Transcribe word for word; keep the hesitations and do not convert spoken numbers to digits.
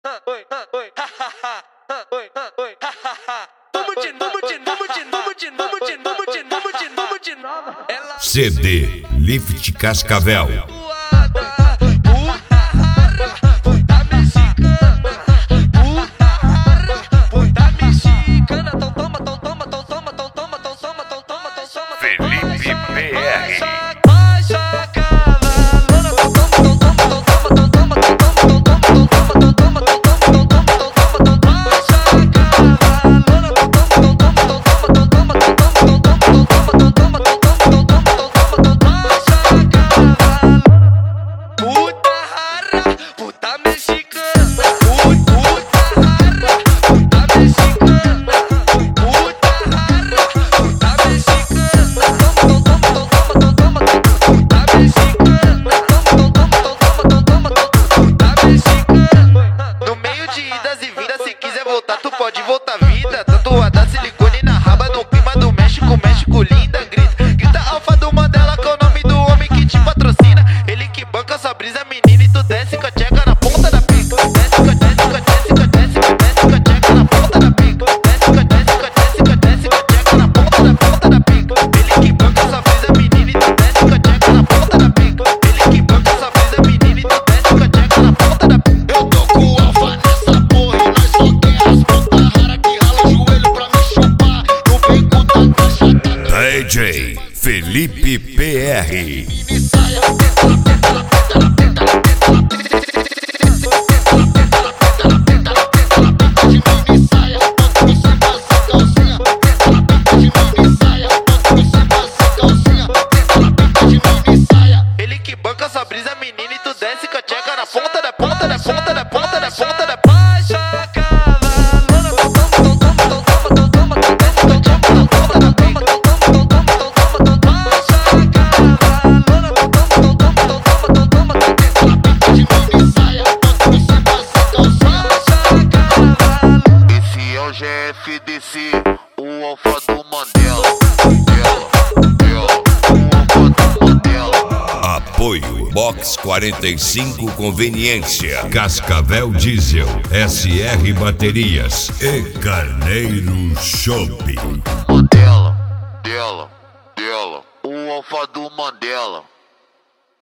C D Lift Cascavel. Felipe P R. Tu pode voltar vida, tatuada silicone na raba, no clima do México, México linda, grita, grita alfa do Mandela, que é o nome do homem que te patrocina. Ele que banca sua brisa, menina, e tu desce com a tcheca na ponta da pica. Desce com a desce com a desce com a desce com a desce com a tcheca na ponta da pica. Desce com a desce com a desce com a desce com a tcheca na ponta da ponta da pica. Ele que banca sua brisa, menina, e tu desce com a tcheca na ponta da pica. Ele que banca sua brisa, menina, e tu desce com a tcheca na ponta da pica. Eu tô com o alfa nessa porra e nós só quer as putas rara que rala o joelho pra me chupar. Não vem com tanta chata. D J Felipe P R. Ele que banca sua brisa, menina, e tu desce com a tcheca na ponta da ponta da ponta da ponta da ponta da Esse é o G F D C, o alfa do Mandela. Apoio Box quarenta e cinco Conveniência, Cascavel Diesel, S R Baterias e Carneiro Shopping. Mandela, dela, dela, o alfa do Mandela.